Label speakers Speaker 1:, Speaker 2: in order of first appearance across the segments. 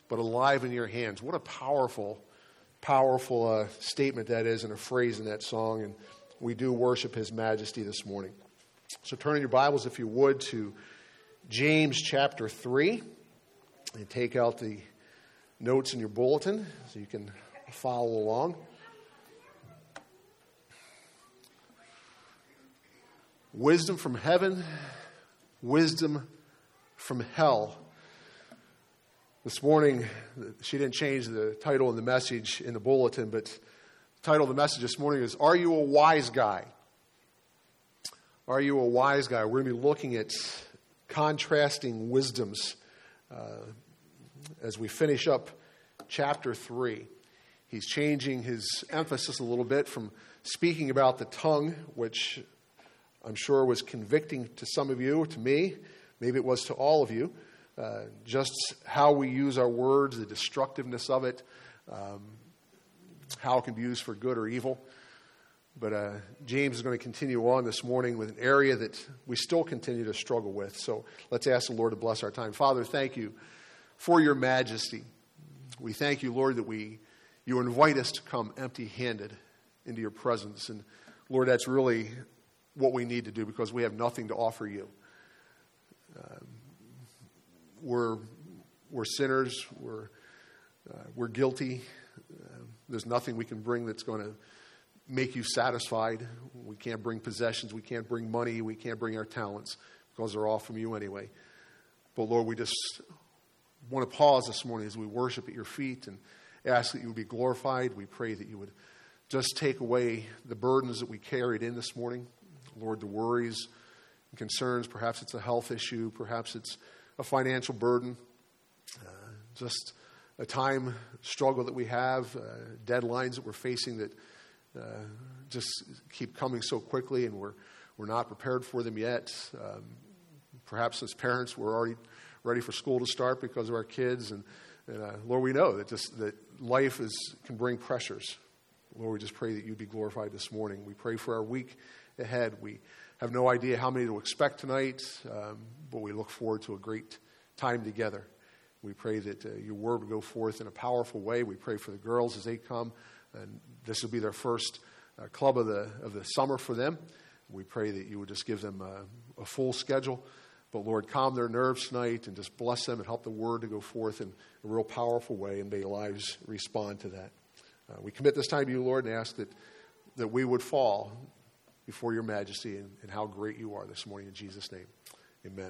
Speaker 1: but alive in your hands. What a powerful statement that is, and a phrase in that song. And we do worship His majesty this morning. So turn in your Bibles, if you would, to James chapter 3, and take out the notes in your bulletin so you can follow along. Wisdom from heaven, wisdom from hell. This morning, she didn't change the title and the message in the bulletin, but the title of the message this morning is, Are You a Wise Guy? Are you a wise guy? We're going to be looking at contrasting wisdoms as we finish up chapter 3. He's changing his emphasis a little bit from speaking about the tongue, which I'm sure was convicting to some of you, to me, maybe it was to all of you, just how we use our words, the destructiveness of it, how it can be used for good or evil. But James is going to continue on this morning with an area that we still continue to struggle with. So let's ask the Lord to bless our time. Father, thank you for your majesty. We thank you, Lord, that you invite us to come empty-handed into your presence. And Lord, that's really what we need to do, because we have nothing to offer you. We're sinners. We're guilty. There's nothing we can bring that's going to make you satisfied. We can't bring possessions. We can't bring money. We can't bring our talents, because they're all from you anyway. But Lord, we just want to pause this morning as we worship at your feet and ask that you would be glorified. We pray that you would just take away the burdens that we carried in this morning. Lord, the worries and concerns, perhaps it's a health issue, perhaps it's a financial burden, just a time struggle that we have, deadlines that we're facing that just keep coming so quickly, and we're not prepared for them yet. Perhaps as parents, we're already ready for school to start because of our kids, and Lord, we know that life can bring pressures. Lord, we just pray that you'd be glorified this morning. We pray for our week ahead. We have no idea how many to expect tonight, but we look forward to a great time together. We pray that your word would go forth in a powerful way. We pray for the girls as they come, and this will be their first club of the summer for them. We pray that you would just give them a full schedule. But Lord, calm their nerves tonight and just bless them and help the word to go forth in a real powerful way, and may lives respond to that. We commit this time to you, Lord, and ask that we would fall before your majesty and how great you are this morning, in Jesus' name. Amen.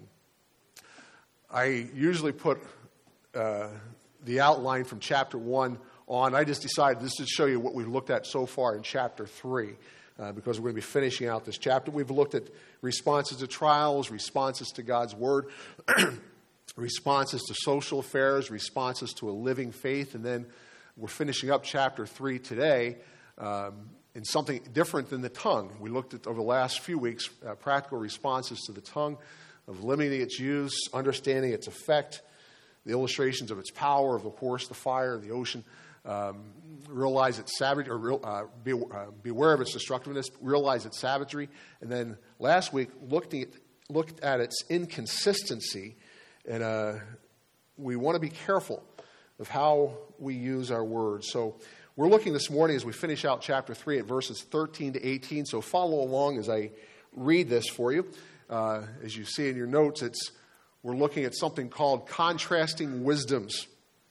Speaker 1: I usually put the outline from chapter 1 on. I just decided this is to show you what we've looked at so far in chapter 3, because we're going to be finishing out this chapter. We've looked at responses to trials, responses to God's word, responses to social affairs, responses to a living faith, and then we're finishing up chapter 3 today in something different than the tongue. We looked at, over the last few weeks, practical responses to the tongue, of limiting its use, understanding its effect, the illustrations of its power, of course, the fire, the ocean. Realize its savagery, or beware of its destructiveness, realize its savagery. And then last week, looked at its inconsistency, and we want to be careful of how we use our words. So we're looking this morning as we finish out chapter 3 at verses 13 to 18. So follow along as I read this for you. As you see in your notes, we're looking at something called contrasting wisdoms.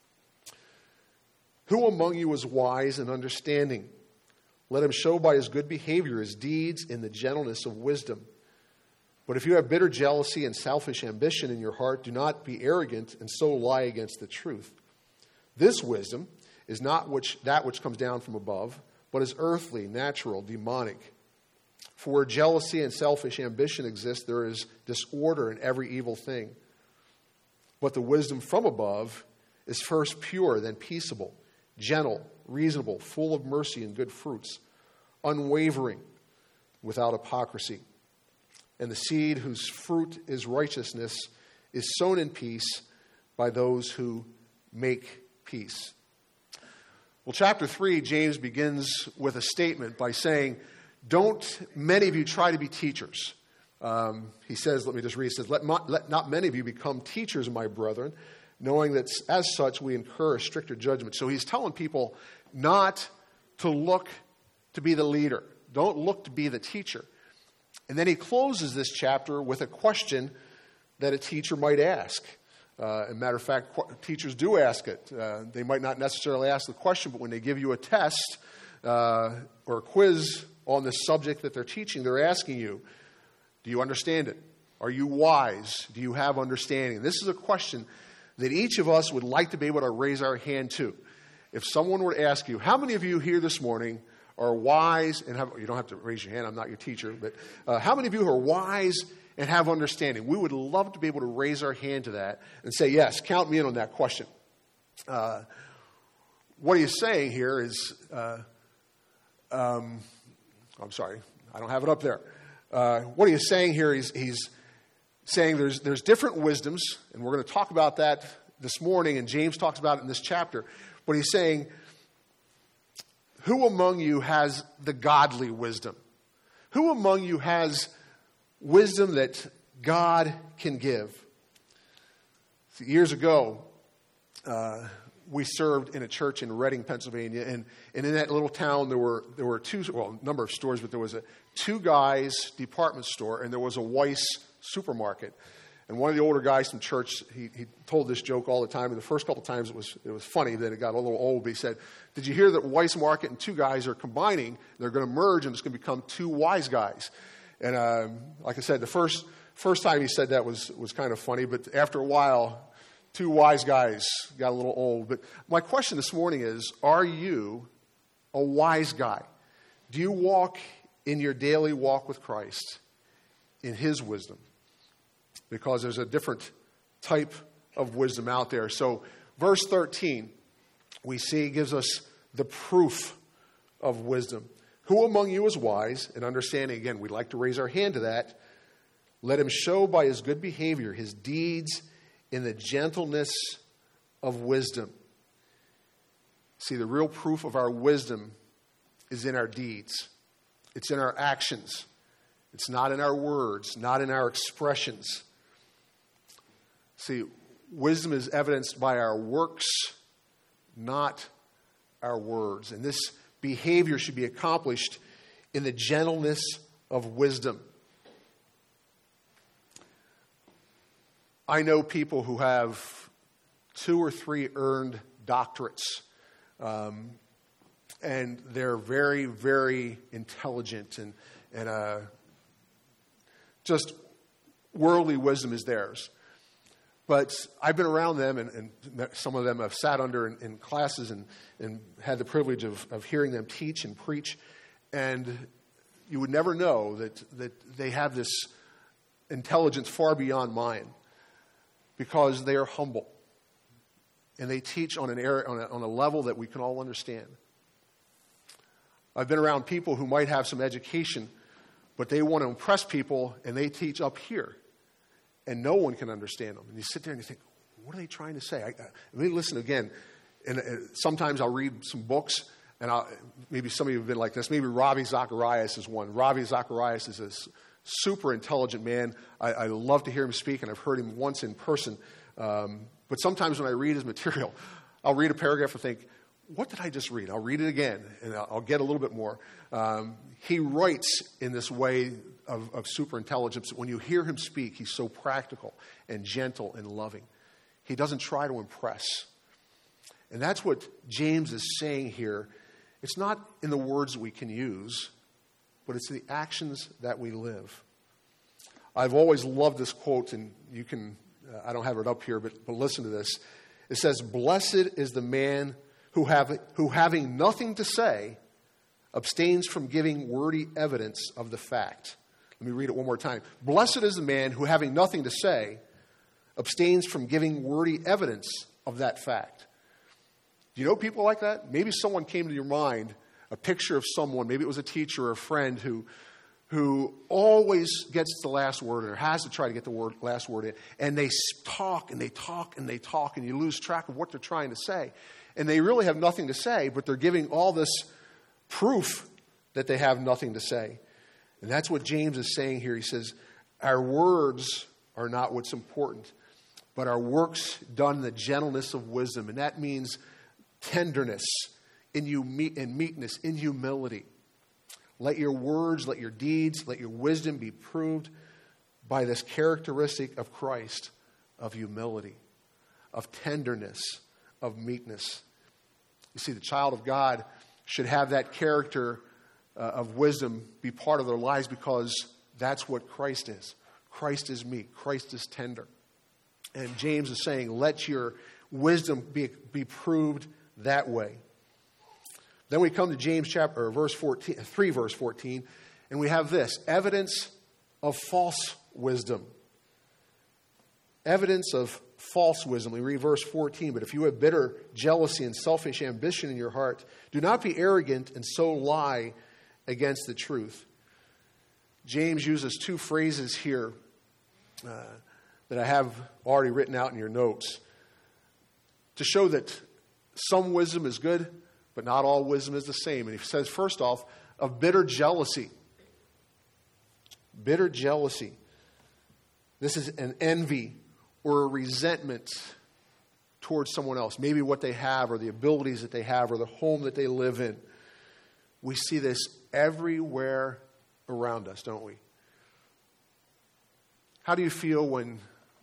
Speaker 1: Who among you is wise and understanding? Let him show by his good behavior his deeds in the gentleness of wisdom. But if you have bitter jealousy and selfish ambition in your heart, do not be arrogant and so lie against the truth. This wisdom is not that which comes down from above, but is earthly, natural, demonic. For where jealousy and selfish ambition exist, there is disorder in every evil thing. But the wisdom from above is first pure, then peaceable, gentle, reasonable, full of mercy and good fruits, unwavering, without hypocrisy. And the seed whose fruit is righteousness is sown in peace by those who make peace. Well, chapter 3, James begins with a statement by saying, don't many of you try to be teachers. He says, let me just read, he says, let not many of you become teachers, my brethren, knowing that as such we incur a stricter judgment. So he's telling people not to look to be the leader. Don't look to be the teacher. And then he closes this chapter with a question that a teacher might ask. As a matter of fact, teachers do ask it. They might not necessarily ask the question, but when they give you a test or a quiz on the subject that they're teaching, they're asking you, do you understand it? Are you wise? Do you have understanding? This is a question that each of us would like to be able to raise our hand to. If someone were to ask you, how many of you here this morning are wise and have, you don't have to raise your hand, I'm not your teacher, but how many of you are wise and have understanding? We would love to be able to raise our hand to that and say, yes, count me in on that question. What he's saying here is, I'm sorry, I don't have it up there. What he's saying here is he's saying there's different wisdoms, and we're going to talk about that this morning, and James talks about it in this chapter. But he's saying, who among you has the godly wisdom? Who among you has wisdom that God can give? See, years ago, we served in a church in Reading, Pennsylvania, and in that little town there were a number of stores, but there was a Two Guys department store, and there was a Weiss supermarket. And one of the older guys from church, he told this joke all the time. And the first couple of times it was funny. Then it got a little old. But he said, "Did you hear that Weiss Market and Two Guys are combining? They're going to merge, and it's going to become Two Wise Guys." And like I said, the first time he said that was kind of funny. But after a while, Two Wise Guys got a little old. But my question this morning is: are you a wise guy? Do you walk in your daily walk with Christ in His wisdom? Because there's a different type of wisdom out there. So verse 13, we see, gives us the proof of wisdom. Who among you is wise and understanding? Again, we'd like to raise our hand to that. Let him show by his good behavior his deeds in the gentleness of wisdom. See, the real proof of our wisdom is in our deeds. It's in our actions. It's not in our words, not in our expressions. See, wisdom is evidenced by our works, not our words. And this behavior should be accomplished in the gentleness of wisdom. I know people who have 2 or 3 earned doctorates, and they're very, very intelligent, and just worldly wisdom is theirs. But I've been around them, and some of them I've sat under in classes and had the privilege of hearing them teach and preach. And you would never know that they have this intelligence far beyond mine, because they are humble. And they teach on a level that we can all understand. I've been around people who might have some education, but they want to impress people, and they teach up here. And no one can understand them. And you sit there and you think, what are they trying to say? Let me listen again. And sometimes I'll read some books, and maybe some of you have been like this. Maybe Ravi Zacharias is one. Ravi Zacharias is a super intelligent man. I love to hear him speak, and I've heard him once in person. But sometimes when I read his material, I'll read a paragraph and think, what did I just read? I'll read it again, and I'll get a little bit more. He writes in this way of super intelligence. When you hear him speak, he's so practical and gentle and loving. He doesn't try to impress. And that's what James is saying here. It's not in the words we can use, but it's the actions that we live. I've always loved this quote, and you can, I don't have it up here, but listen to this. It says, "Blessed is the man who having nothing to say, abstains from giving wordy evidence of the fact." Let me read it one more time. "Blessed is the man who, having nothing to say, abstains from giving wordy evidence of that fact." Do you know people like that? Maybe someone came to your mind, a picture of someone, maybe it was a teacher or a friend who always gets the last word, or has to try to get the last word in, and they talk and they talk and they talk, and you lose track of what they're trying to say. And they really have nothing to say, but they're giving all this proof that they have nothing to say. And that's what James is saying here. He says, our words are not what's important. but our works done in the gentleness of wisdom. And that means tenderness, in meekness, in humility. Let your words, let your deeds, let your wisdom be proved by this characteristic of Christ, of humility, of tenderness, of meekness. You see, the child of God should have that character of wisdom be part of their lives, because that's what Christ is. Christ is meek. Christ is tender. And James is saying, let your wisdom be proved that way. Then we come to James verse 14, and we have this, evidence of false wisdom. Evidence of false wisdom. We read verse 14, but if you have bitter jealousy and selfish ambition in your heart, do not be arrogant and so lie against the truth. James uses two phrases here that I have already written out in your notes to show that some wisdom is good, but not all wisdom is the same. And he says, first off, of bitter jealousy. Bitter jealousy. This is an envy or a resentment towards someone else. Maybe what they have, or the abilities that they have, or the home that they live in. We see this everywhere around us, don't we? How do you feel when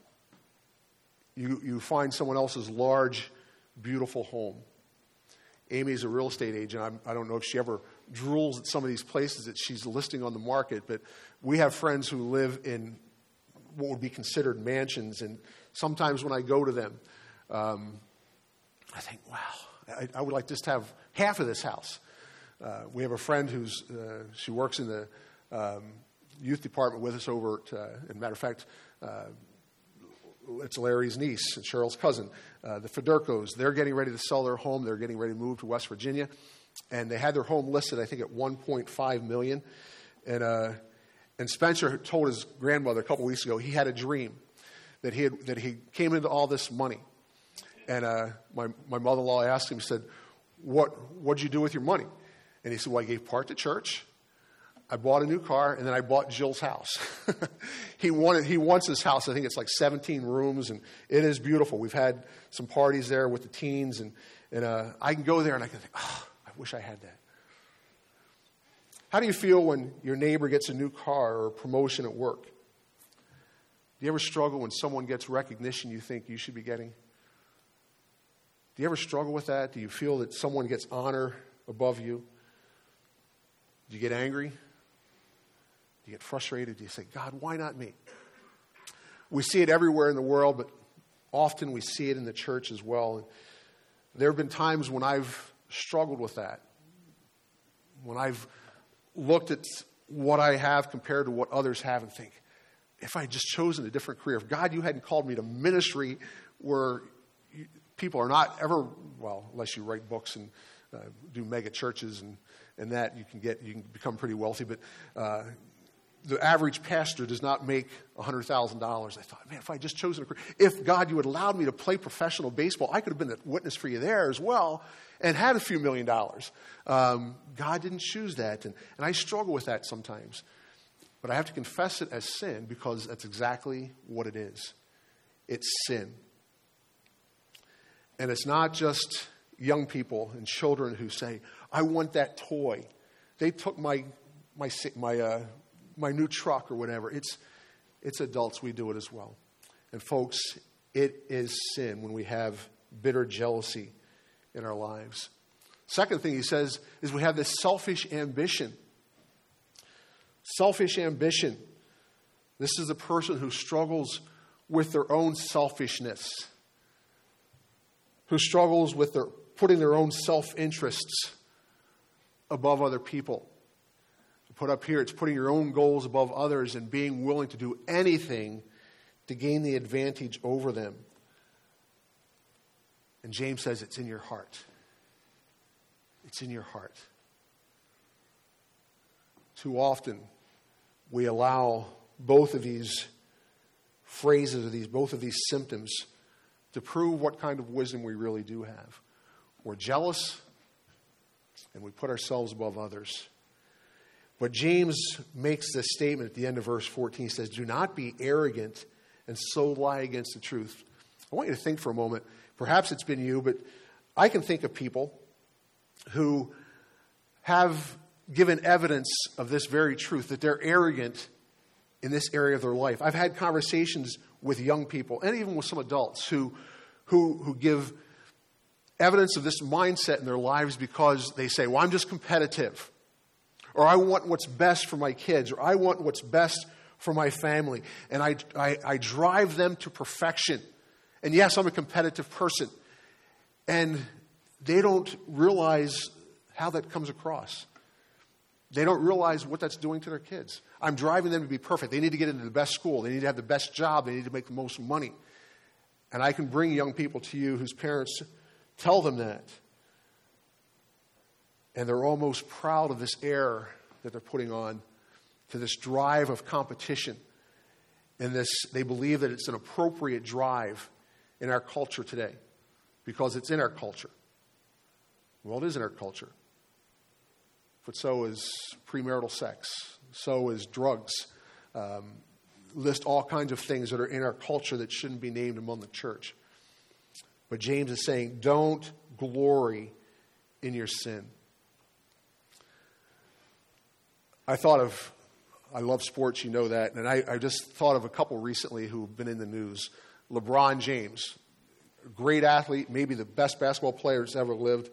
Speaker 1: you find someone else's large, beautiful home? Amy's a real estate agent. I don't know if she ever drools at some of these places that she's listing on the market, but we have friends who live in what would be considered mansions, and sometimes when I go to them, I think, wow, I would like just to have half of this house. We have a friend she works in the youth department with us over at, as a matter of fact, it's Larry's niece and Cheryl's cousin, the Federcos. They're getting ready to sell their home. They're getting ready to move to West Virginia. And they had their home listed, I think, at $1.5 million. And Spencer told his grandmother a couple weeks ago he had a dream that he came into all this money. And my mother-in-law asked him, said, what'd you do with your money? And he said, well, I gave part to church. I bought a new car, and then I bought Jill's house. He wants his house. I think it's like 17 rooms, and it is beautiful. We've had some parties there with the teens, and I can go there and I can think, oh, I wish I had that. How do you feel when your neighbor gets a new car or a promotion at work? Do you ever struggle when someone gets recognition you think you should be getting? Do you ever struggle with that? Do you feel that someone gets honor above you? Do you get angry? Do you get frustrated? Do you say, God, why not me? We see it everywhere in the world, but often we see it in the church as well. And there have been times when I've struggled with that. When I've looked at what I have compared to what others have and think, if I had just chosen a different career, if God, you hadn't called me to ministry where people are not ever, well, unless you write books and do mega churches and that you can become pretty wealthy, but the average pastor does not make $100,000. I thought, man, if I had just chosen a career, if God, you had allowed me to play professional baseball, I could have been a witness for you there as well and had a few $1 million. God didn't choose that, and I struggle with that sometimes. But I have to confess it as sin because that's exactly what it is. It's sin. And it's not just young people and children who say, I want that toy. They took my new truck or whatever. It's adults. We do it as well. And folks, it is sin when we have bitter jealousy in our lives. Second thing he says is we have this selfish ambition. Selfish ambition. This is a person who struggles with their own selfishness, who struggles with putting their own self-interests above other people. Put up here, it's putting your own goals above others and being willing to do anything to gain the advantage over them. And James says it's in your heart. It's in your heart. Too often, we allow both of these phrases, both of these symptoms to prove what kind of wisdom we really do have. We're jealous, and we put ourselves above others. But James makes this statement at the end of verse 14. He says, do not be arrogant and so lie against the truth. I want you to think for a moment. Perhaps it's been you, but I can think of people who have given evidence of this very truth, that they're arrogant in this area of their life. I've had conversations with young people and even with some adults who give evidence of this mindset in their lives because they say, well, I'm just competitive, or I want what's best for my kids, or I want what's best for my family, and I drive them to perfection. And yes, I'm a competitive person. And they don't realize how that comes across. They don't realize what that's doing to their kids. I'm driving them to be perfect. They need to get into the best school. They need to have the best job. They need to make the most money. And I can bring young people to you whose parents tell them that. And they're almost proud of this air that they're putting on to this drive of competition. And they believe that it's an appropriate drive in our culture today because it's in our culture. Well, it is in our culture. But so is premarital sex. So is drugs. List all kinds of things that are in our culture that shouldn't be named among the church. But James is saying, don't glory in your sin. I love sports, you know that, and I just thought of a couple recently who have been in the news. LeBron James, great athlete, maybe the best basketball player that's ever lived.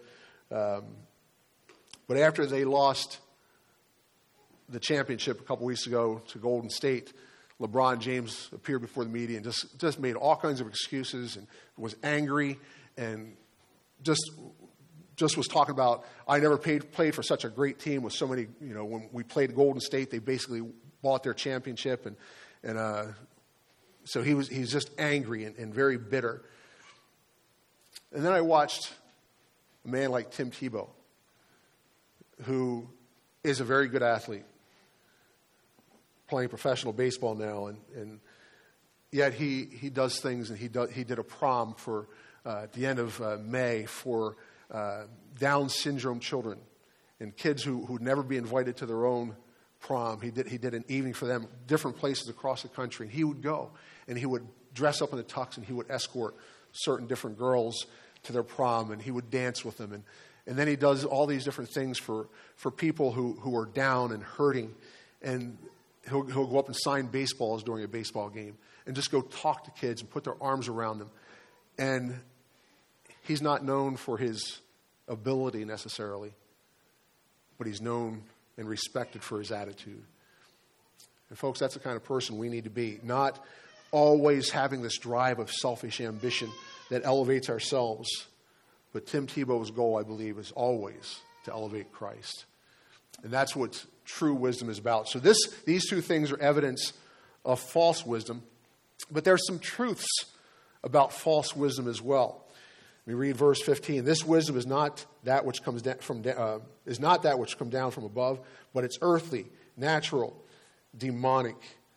Speaker 1: But after they lost the championship a couple weeks ago to Golden State, LeBron James appeared before the media and just made all kinds of excuses and was angry and just was talking about, I never played for such a great team with so many, when we played Golden State, they basically bought their championship. And so he's just angry and very bitter. And then I watched a man like Tim Tebow, who is a very good athlete, playing professional baseball now, and yet he does things, and he did a prom for at the end of May for Down syndrome children and kids who'd never be invited to their own prom. He did an evening for them, different places across the country, and he would go and he would dress up in a tux and he would escort certain different girls to their prom, and he would dance with them, and then he does all these different things for people who are down and hurting, and he'll go up and sign baseballs during a baseball game and just go talk to kids and put their arms around them. And he's not known for his ability necessarily, but he's known and respected for his attitude. And folks, that's the kind of person we need to be, not always having this drive of selfish ambition that elevates ourselves. But Tim Tebow's goal, I believe, is always to elevate Christ. And that's what true wisdom is about. So these two things are evidence of false wisdom. But there's some truths about false wisdom as well. We read verse 15. This wisdom is not that which comes down from above, but it's earthly, natural, demonic.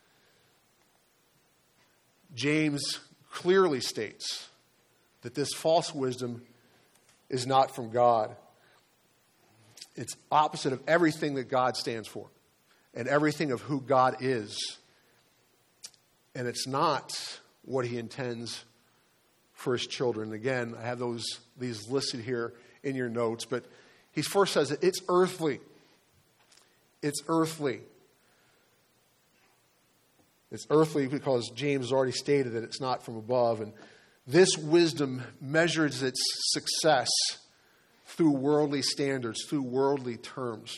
Speaker 1: James clearly states that this false wisdom is not from God. It's opposite of everything that God stands for and everything of who God is. And it's not what he intends for his children. Again, I have these listed here in your notes, but he first says that it's earthly. It's earthly. It's earthly because James has already stated that it's not from above. And this wisdom measures its success through worldly standards, through worldly terms.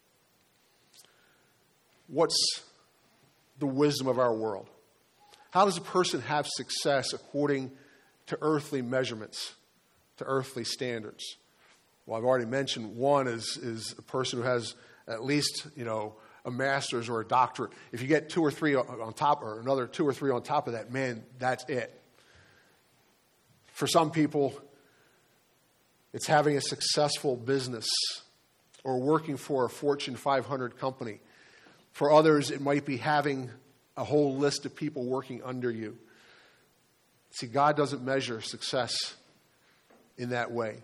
Speaker 1: What's the wisdom of our world? How does a person have success according to earthly measurements, to earthly standards? Well, I've already mentioned one is a person who has at least, a master's or a doctorate. If you get 2 or 3 on top, or another 2 or 3 on top of that, man, that's it. For some people, it's having a successful business or working for a Fortune 500 company. For others, it might be having a whole list of people working under you. See, God doesn't measure success in that way.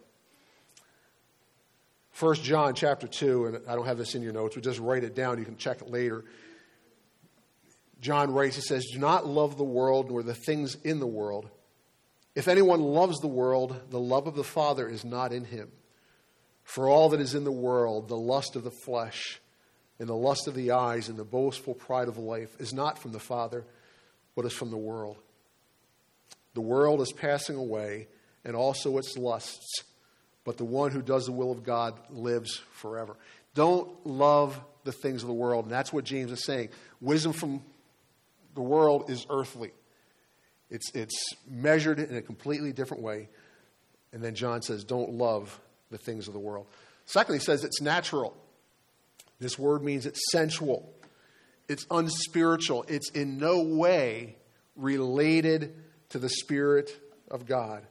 Speaker 1: 1 John chapter 2, and I don't have this in your notes, but just write it down. You can check it later. John writes, he says, "Do not love the world nor the things in the world. If anyone loves the world, the love of the Father is not in him. For all that is in the world, the lust of the flesh, and the lust of the eyes, and the boastful pride of life, is not from the Father, but is from the world. The world is passing away, and also its lusts, but the one who does the will of God lives forever. Don't love the things of the world. And that's what James is saying. Wisdom from the world is earthly. It's measured in a completely different way. And then John says, don't love the things of the world. Secondly, he says it's natural. This word means it's sensual. It's unspiritual. It's in no way related to the Spirit of God.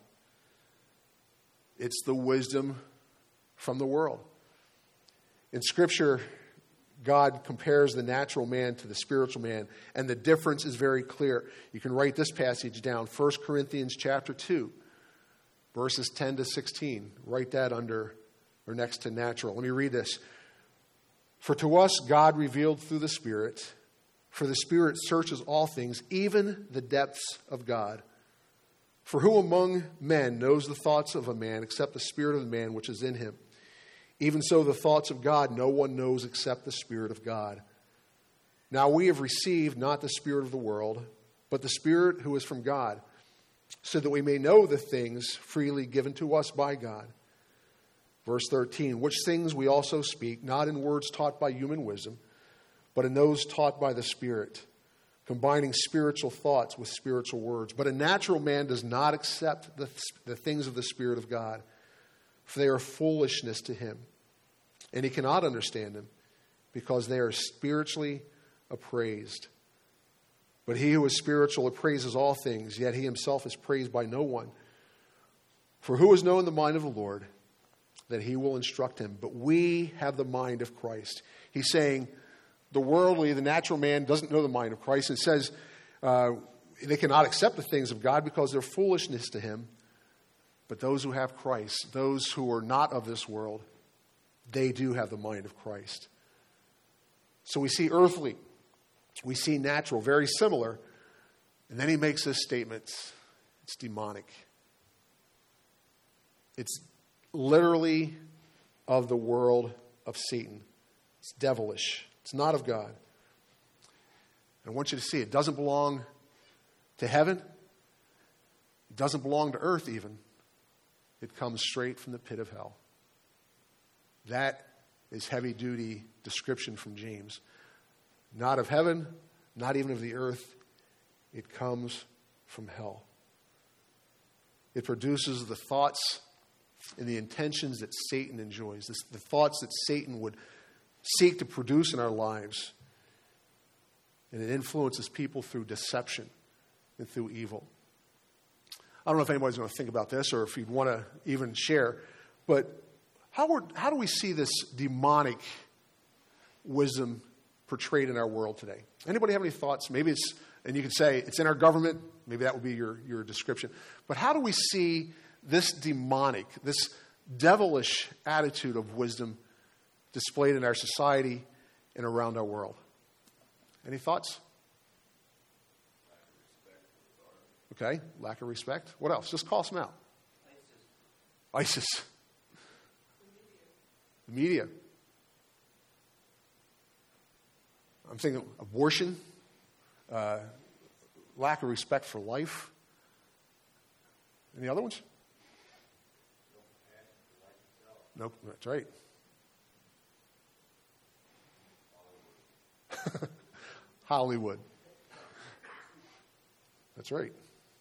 Speaker 1: It's the wisdom from the world. In Scripture, God compares the natural man to the spiritual man, and the difference is very clear. You can write this passage down, 1 Corinthians chapter 2, verses 10 to 16. Write that under or next to natural. Let me read this. For to us God revealed through the Spirit, for the Spirit searches all things, even the depths of God. For who among men knows the thoughts of a man except the spirit of the man which is in him? Even so, the thoughts of God no one knows except the Spirit of God. Now we have received not the spirit of the world, but the Spirit who is from God, so that we may know the things freely given to us by God. Verse 13, which things we also speak, not in words taught by human wisdom, but in those taught by the Spirit, combining spiritual thoughts with spiritual words. But a natural man does not accept the things of the Spirit of God, for they are foolishness to him, and he cannot understand them, because they are spiritually appraised. But he who is spiritual appraises all things, yet he himself is praised by no one. For who has known the mind of the Lord, that he will instruct him? But we have the mind of Christ. He's saying the worldly, the natural man doesn't know the mind of Christ, and says they cannot accept the things of God because they're foolishness to him. But those who have Christ, those who are not of this world, they do have the mind of Christ. So we see earthly, we see natural, very similar. And then he makes this statement, it's demonic. It's literally of the world of Satan. It's devilish. It's not of God. I want you to see it doesn't belong to heaven. It doesn't belong to earth even. It comes straight from the pit of hell. That is heavy-duty description from James. Not of heaven, not even of the earth. It comes from hell. It produces the thoughts and the intentions that Satan enjoys, the thoughts that Satan would seek to produce in our lives. And it influences people through deception and through evil. I don't know if anybody's going to think about this or if you'd want to even share, but how do we see this demonic wisdom portrayed in our world today? Anybody have any thoughts? Maybe it's, and you could say it's in our government. Maybe that would be your description. But how do we see this demonic, this devilish attitude of wisdom displayed in our society and around our world? Any thoughts? Okay, lack of respect. What else? Just call some out. ISIS. The media. I'm thinking abortion, lack of respect for life. Any other ones? Nope, that's right. Hollywood. That's right.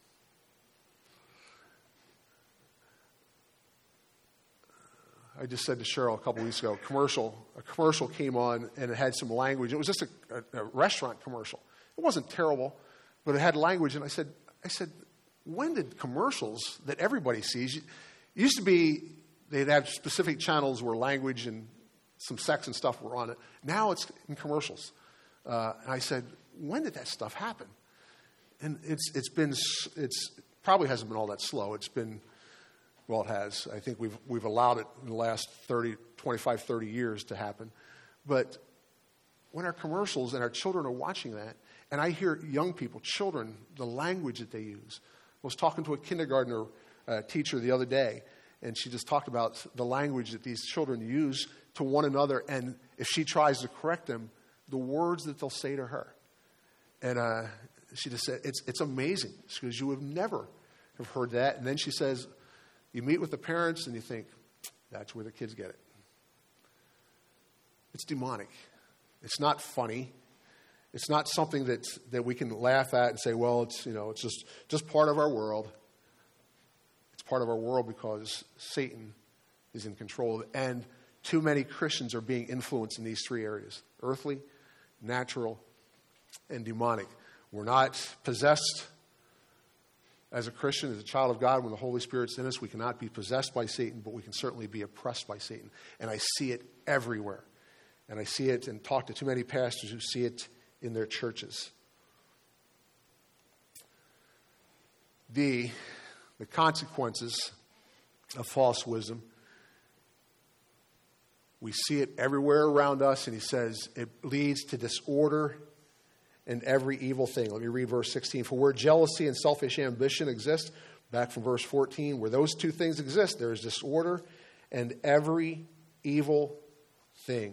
Speaker 1: I just said to Cheryl a couple weeks ago, a commercial came on and it had some language. It was just a restaurant commercial. It wasn't terrible, but it had language. And I said, when did commercials that everybody sees, it used to be they'd have specific channels where language and some sex and stuff were on it. Now it's in commercials. And I said, when did that stuff happen? And it's probably hasn't been all that slow. It's been, well, it has. I think we've allowed it in the last 25, 30 years to happen. But when our commercials and our children are watching that, and I hear young people, children, the language that they use, was talking to a kindergartner teacher the other day, and she just talked about the language that these children use to one another, and if she tries to correct them, the words that they'll say to her. And she just said, it's amazing, because you would never have heard that. And then she says, you meet with the parents and you think, that's where the kids get it. It's demonic. It's not funny. It's not something that we can laugh at and say, well, it's just part of our world. It's part of our world because Satan is in control. And too many Christians are being influenced in these three areas: earthly, natural, and demonic. We're not possessed as a Christian, as a child of God. When the Holy Spirit's in us, we cannot be possessed by Satan, but we can certainly be oppressed by Satan. And I see it everywhere. And I see it and talk to too many pastors who see it in their churches. The consequences of false wisdom. We see it everywhere around us, and he says it leads to disorder and every evil thing. Let me read verse 16. For where jealousy and selfish ambition exist, back from verse 14, where those two things exist, there is disorder and every evil thing.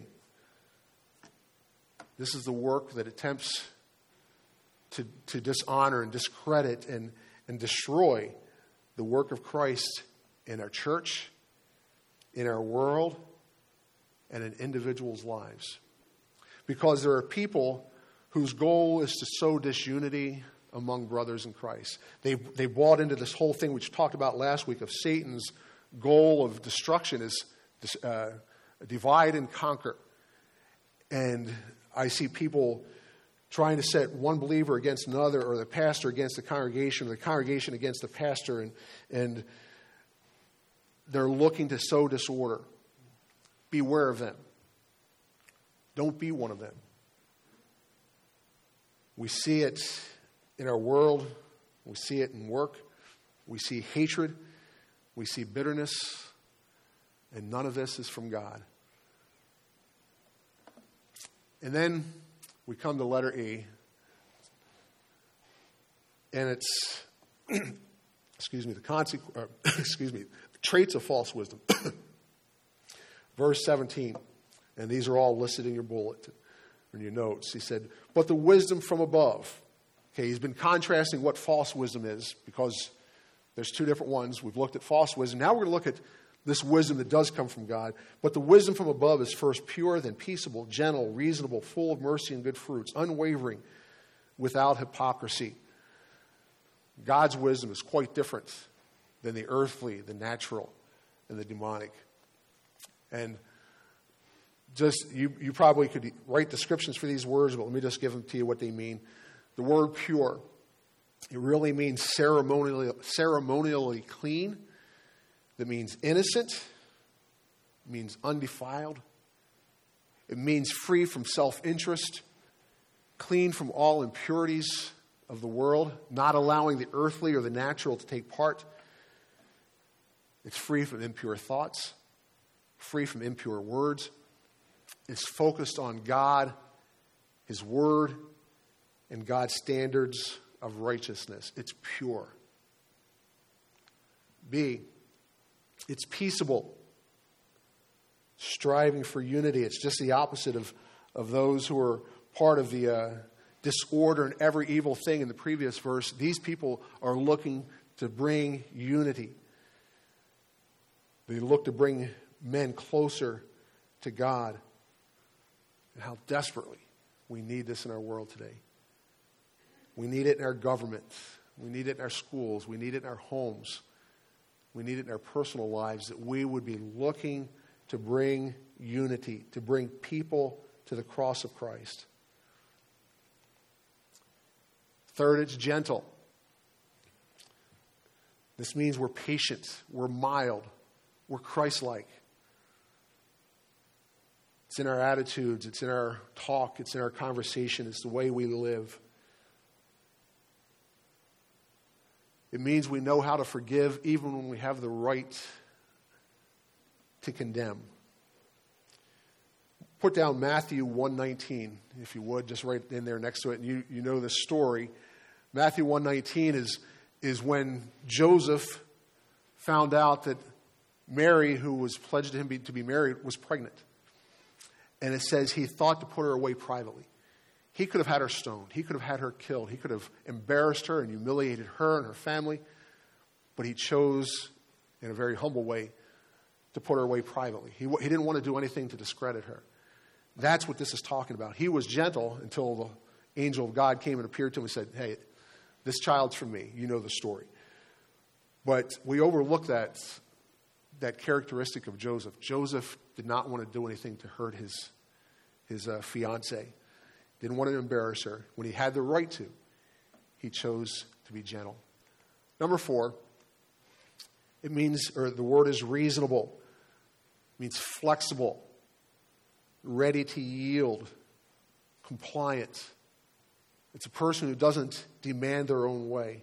Speaker 1: This is the work that attempts to dishonor and discredit and destroy the work of Christ in our church, in our world, and in individuals' lives. Because there are people whose goal is to sow disunity among brothers in Christ. They bought into this whole thing, which we talked about last week, of Satan's goal of destruction is divide and conquer. And I see people trying to set one believer against another, or the pastor against the congregation, or the congregation against the pastor, and they're looking to sow disorder. Beware of them. Don't be one of them. We see it in our world. We see it in work. We see hatred. We see bitterness. And none of this is from God. And then we come to letter E. And it's, the traits of false wisdom. Verse 17. And these are all listed in your bulletin, in your notes. He said, but the wisdom from above. Okay, he's been contrasting what false wisdom is, because there's two different ones. We've looked at false wisdom. Now we're going to look at this wisdom that does come from God. But the wisdom from above is first pure, then peaceable, gentle, reasonable, full of mercy and good fruits, unwavering, without hypocrisy. God's wisdom is quite different than the earthly, the natural, and the demonic. And just you probably could write descriptions for these words, but let me just give them to you what they mean. The word pure, it really means ceremonially clean. That means innocent. It means undefiled. It means free from self-interest, clean from all impurities of the world, not allowing the earthly or the natural to take part. It's free from impure thoughts, free from impure words. It's focused on God, His Word, and God's standards of righteousness. It's pure. B, it's peaceable, striving for unity. It's just the opposite of those who are part of the disorder and every evil thing in the previous verse. These people are looking to bring unity. They look to bring men closer to God. And how desperately we need this in our world today. We need it in our government. We need it in our schools. We need it in our homes. We need it in our personal lives, that we would be looking to bring unity, to bring people to the cross of Christ. Third, it's gentle. This means we're patient, we're mild, we're Christ-like. It's in our attitudes, it's in our talk, it's in our conversation, it's the way we live. It means we know how to forgive even when we have the right to condemn. Put down Matthew 1:19, if you would, just right in there next to it. And you know the story. Matthew 1:19 is when Joseph found out that Mary, who was pledged to him to be married, was pregnant. And it says he thought to put her away privately. He could have had her stoned. He could have had her killed. He could have embarrassed her and humiliated her and her family. But he chose, in a very humble way, to put her away privately. He didn't want to do anything to discredit her. That's what this is talking about. He was gentle until the angel of God came and appeared to him and said, hey, this child's from me. You know the story. But we overlook that characteristic of Joseph. Joseph did not want to do anything to hurt his fiancée. Didn't want to embarrass her. When he had the right to, he chose to be gentle. Number 4, the word is reasonable. It means flexible, ready to yield, compliant. It's a person who doesn't demand their own way.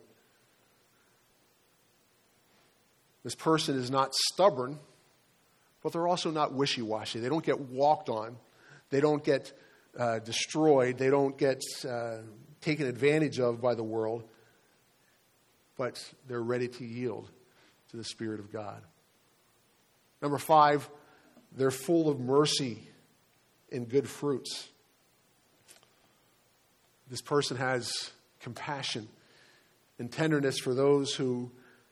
Speaker 1: This person is not stubborn, but they're also not wishy-washy. They don't get walked on. They don't get destroyed. They don't get taken advantage of by the world. But they're ready to yield to the Spirit of God. Number 5, they're full of mercy and good fruits. This person has compassion and tenderness for those who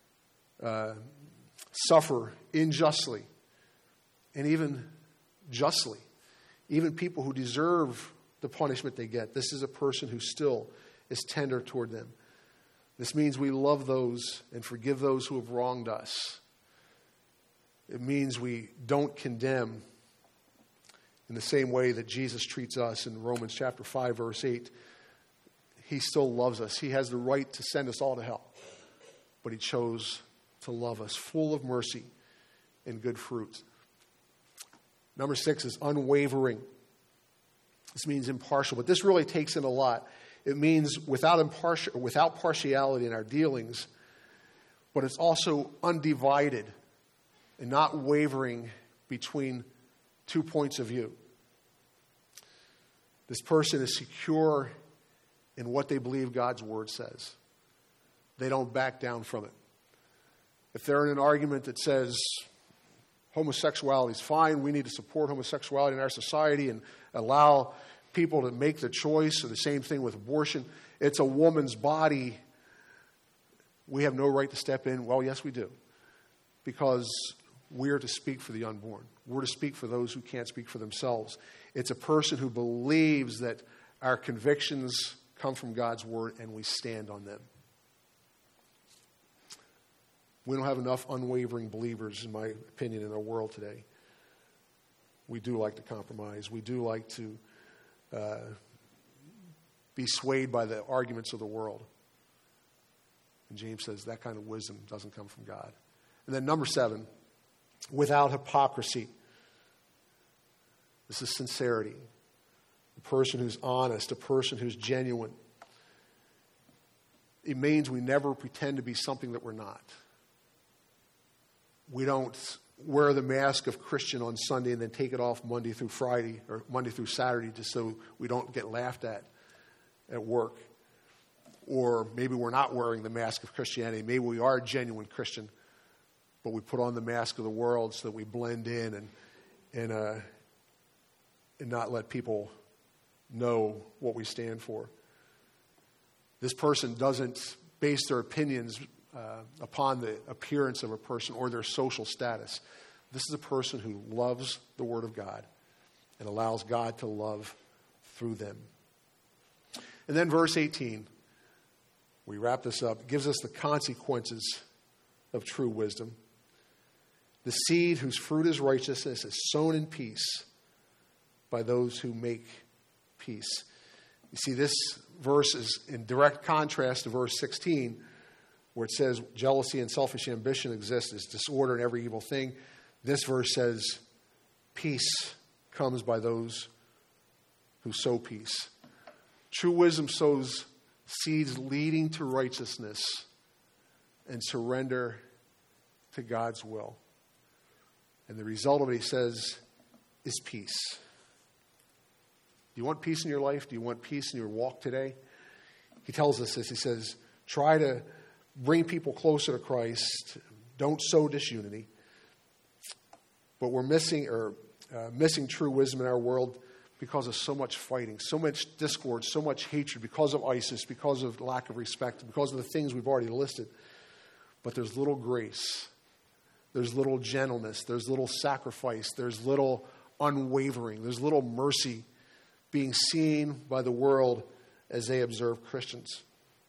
Speaker 1: suffer unjustly and even justly. Even people who deserve the punishment they get. This is a person who still is tender toward them. This means we love those and forgive those who have wronged us. It means we don't condemn in the same way that Jesus treats us in Romans chapter 5, verse 8. He still loves us. He has the right to send us all to hell. But he chose to love us, full of mercy and good fruit. Number 6 is unwavering. This means impartial, but this really takes in a lot. It means without partiality in our dealings, but it's also undivided and not wavering between 2 points of view. This person is secure in what they believe God's word says. They don't back down from it. If they're in an argument that says homosexuality is fine, we need to support homosexuality in our society and allow people to make the choice, or the same thing with abortion. It's a woman's body. We have no right to step in. Well, yes, we do. Because we're to speak for the unborn. We're to speak for those who can't speak for themselves. It's a person who believes that our convictions come from God's word and we stand on them. We don't have enough unwavering believers, in my opinion, in our world today. We do like to compromise. We do like to be swayed by the arguments of the world. And James says that kind of wisdom doesn't come from God. And then number 7, without hypocrisy. This is sincerity. A person who's honest, a person who's genuine. It means we never pretend to be something that we're not. We don't wear the mask of Christian on Sunday and then take it off Monday through Friday or Monday through Saturday just so we don't get laughed at work. Or maybe we're not wearing the mask of Christianity. Maybe we are a genuine Christian, but we put on the mask of the world so that we blend in and not let people know what we stand for. This person doesn't base their opinions upon the appearance of a person or their social status. This is a person who loves the Word of God and allows God to love through them. And then verse 18, we wrap this up, gives us the consequences of true wisdom. The seed whose fruit is righteousness is sown in peace by those who make peace. You see, this verse is in direct contrast to verse 16, where it says jealousy and selfish ambition exist as disorder and every evil thing. This verse says peace comes by those who sow peace. True wisdom sows seeds leading to righteousness and surrender to God's will. And the result of it, he says, is peace. Do you want peace in your life? Do you want peace in your walk today? He tells us this. He says, try to bring people closer to Christ, don't sow disunity. But we're missing true wisdom in our world because of so much fighting, so much discord, so much hatred, because of ISIS, because of lack of respect, because of the things we've already listed. But there's little grace. There's little gentleness. There's little sacrifice. There's little unwavering. There's little mercy being seen by the world as they observe Christians.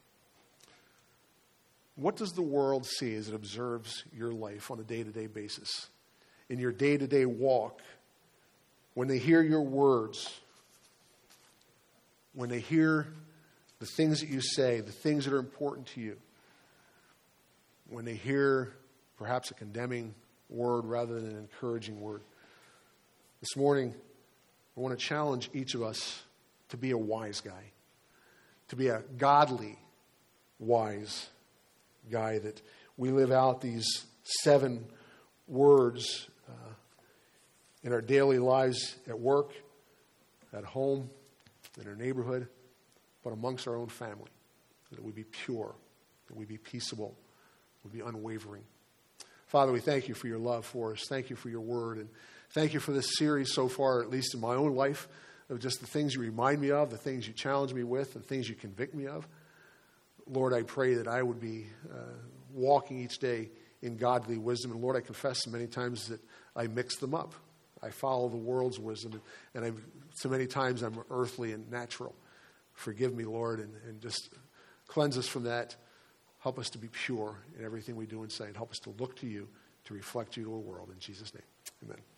Speaker 1: What does the world see as it observes your life on a day-to-day basis? In your day-to-day walk, when they hear your words, when they hear the things that you say, the things that are important to you, when they hear perhaps a condemning word rather than an encouraging word. This morning, I want to challenge each of us to be a wise guy, to be a godly, wise guy, that we live out these 7 words in our daily lives at work, at home, in our neighborhood, but amongst our own family. That we be pure, that we be peaceable, we be unwavering. Father, we thank you for your love for us. Thank you for your word. And thank you for this series so far, at least in my own life, of just the things you remind me of, the things you challenge me with, the things you convict me of. Lord, I pray that I would be walking each day in godly wisdom. And Lord, I confess many times that I mix them up. I follow the world's wisdom, and so many times I'm earthly and natural. Forgive me, Lord, and just cleanse us from that. Help us to be pure in everything we do and say, and help us to look to you, to reflect you to the world. In Jesus' name, amen.